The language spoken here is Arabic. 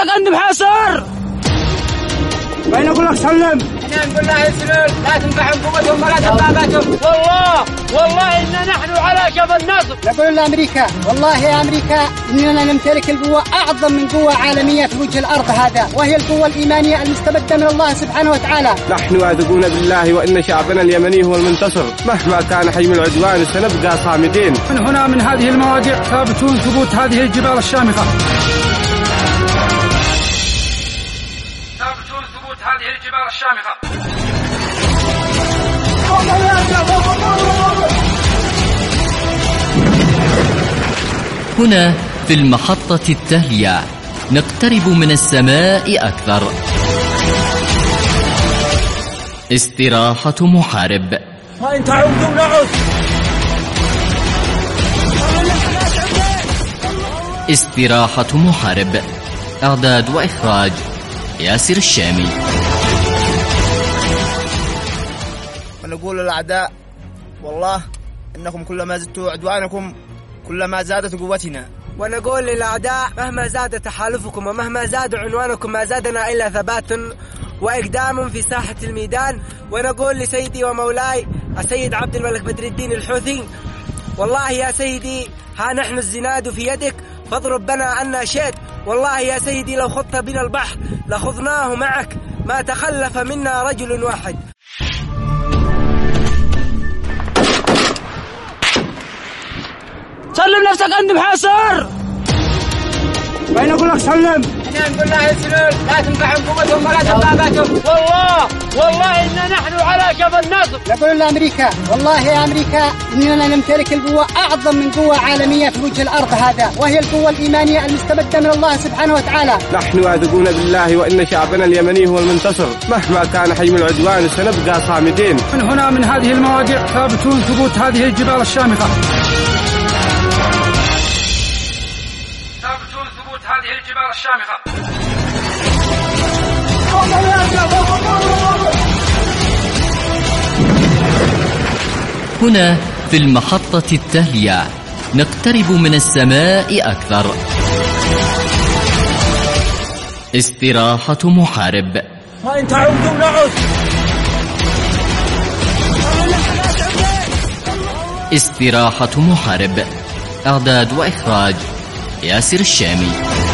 عندي محاصر. وين أقول لك سلم؟ احنا نقول لا يسلم، لا تنفعهم قوتهم ولا دباباتهم. والله إن نحن على جبل النصر. نقول لأمريكا والله يا أمريكا إننا نمتلك القوة أعظم من قوة عالمية في وجه الأرض هذا، وهي القوة الإيمانية المستمدة من الله سبحانه وتعالى. نحن واثقون بالله وإن شعبنا اليمني هو المنتصر، مهما كان حجم العدوان سنبقى صامدين. من هنا من هذه المواضع ثابتون ثبوت هذه الجبال الشامخة. هذه الجبال الشامخة. هنا في المحطة التالية نقترب من السماء أكثر. استراحة محارب. وإن تعودوا نعود. استراحة محارب. إعداد وإخراج ياسر الشامي. ونقول للأعداء والله إنكم كلما زدتوا عدوانكم كلما زادت قوتنا. ونقول للأعداء مهما زاد تحالفكم ومهما زاد عنوانكم ما زادنا إلا ثبات وإقدام في ساحة الميدان. ونقول لسيدي ومولاي السيد عبد الملك بدر الدين الحوثي والله يا سيدي ها نحن الزناد في يدك فاضرب بنا عنا شئت. والله يا سيدي لو خضت بنا البحر لخضناه معك ما تخلف منا رجل واحد. سلم نفسك عندي محاصر. وين أقول لك سلم؟ احنا نقول لا يسلم، لا تنفعهم قوتهم ولا دباباتهم. والله إن نحن على جبل النصر. نقول لأمريكا والله يا أمريكا إننا نمتلك القوة أعظم من قوة عالمية في وجه الأرض هذا، وهي القوة الإيمانية المستمدة من الله سبحانه وتعالى. نحن واثقون بالله وإن شعبنا اليمني هو المنتصر، مهما كان حجم العدوان سنبقى صامدين. من هنا من هذه المواضع ثابتون ثبوت هذه الجبال الشامخة. ثابتون ثبوت هذه الجبال الشامخة. هنا في المحطة التالية نقترب من السماء أكثر. استراحة محارب. وإن تعودوا نعود. استراحة محارب. إعداد وإخراج ياسر الشامي.